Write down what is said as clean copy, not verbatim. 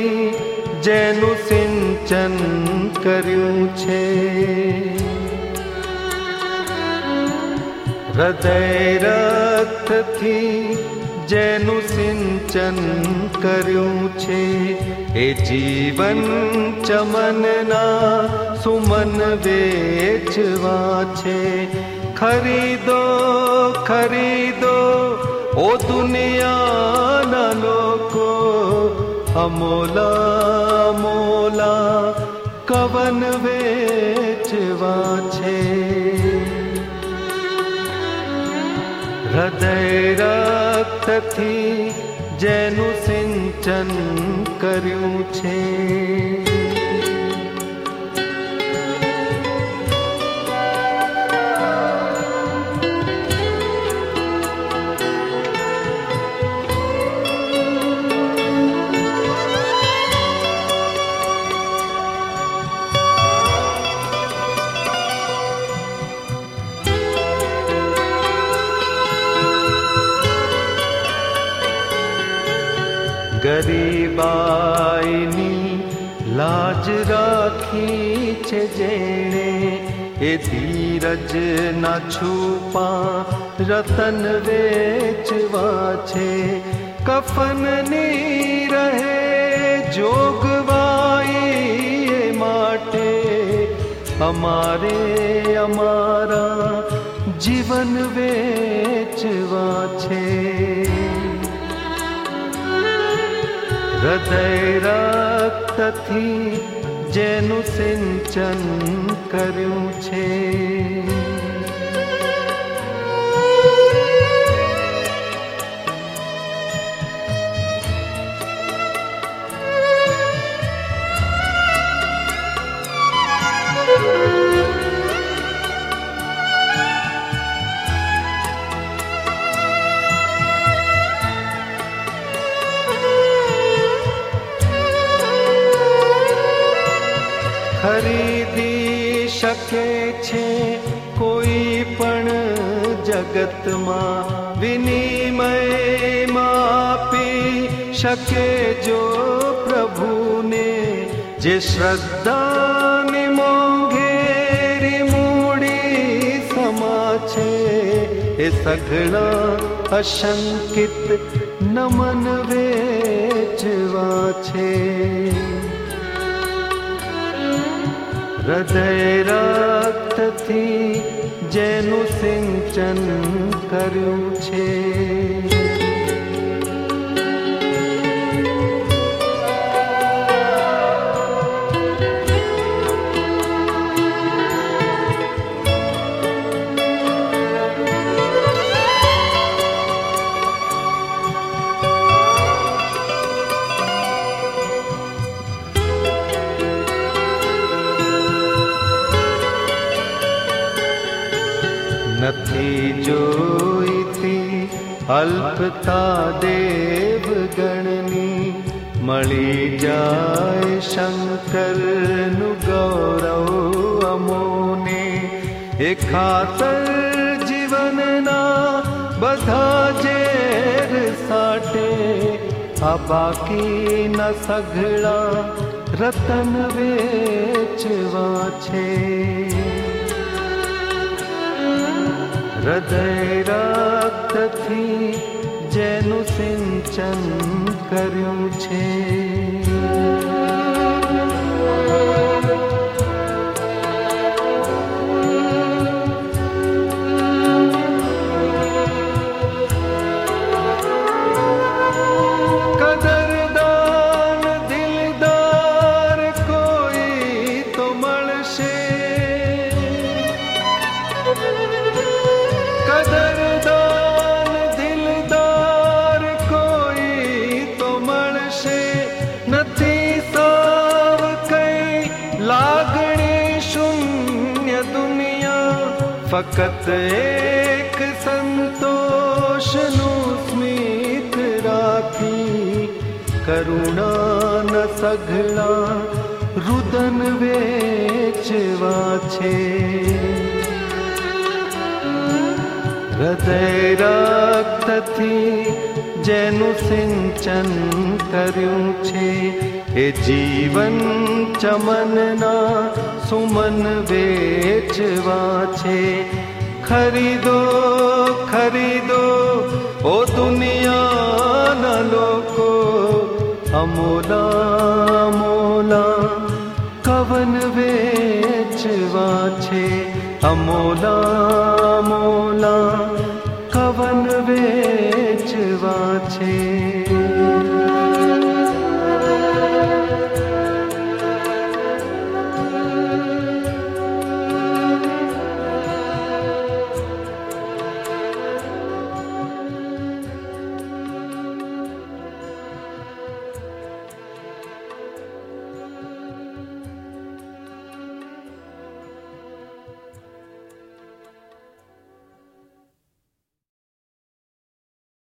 જેનું સિંચન કર્યું છે. હૃદય રક્તથી જેનું સિંચન કર્યું છે એ જીવન ચમનના સુમન વેચવા છે. ખરીદો ખરીદો ઓ દુનિયાના લોકો, અમોલા મોલા કવન વેચવા છે. હૃદય રક્તથી જેનું સિંચન કર્યું છે. ગરીબાઈની લાજ રાખી છે જેણે, એ ધીરજ ના છુપા રતન વેચવા છે. કફનની રહે જોગવાઈ એ માટે અમારે અમારા જીવન વેચવા છે. હૃદય રક્તથી જેનું સિંચન કર્યું છે. ખરીદી શકે છે કોઈ પણ જગતમાં, વિનિમયમાં આપી શકે જો પ્રભુને. જે શ્રદ્ધાની મોંઘેરી મૂડી સમા છે એ સઘળા અશંકિત નમન વેચવા છે. હૃદય રક્તથી જેનું સિંચન કર્યું છે. નથી જોઈતી અલ્પતા દેવગણની, મળી જાય શંકરનું ગૌરવ અમોને. એ ખાતર જીવનના બધા ઝેર સાટે, આ બાકીના સઘળા રતન વેચવા છે. હૃદય રક્તથી જેનું સિંચન કર્યું છે. કદરદાન દિલદાર કોઈ તો મળશે, કદરદાન દિલદાર કોઈ તો મળશે. નથી સાવ કઈ લાગણી શૂન્ય દુનિયા, ફકત એક સંતોષનું સ્મિત રાખી કરુણાના સઘળા રુદન વેચવા છે. હૃદય રક્તથી જેનું સિંચન કર્યું છે એ જીવન ચમનના સુમન વેચવા છે. ખરીદો ખરીદો ઓ દુનિયાના લોકો, અમોલા મોલા કવન વેચવા છે. અમોલા મોલા કવન વેચવા છે.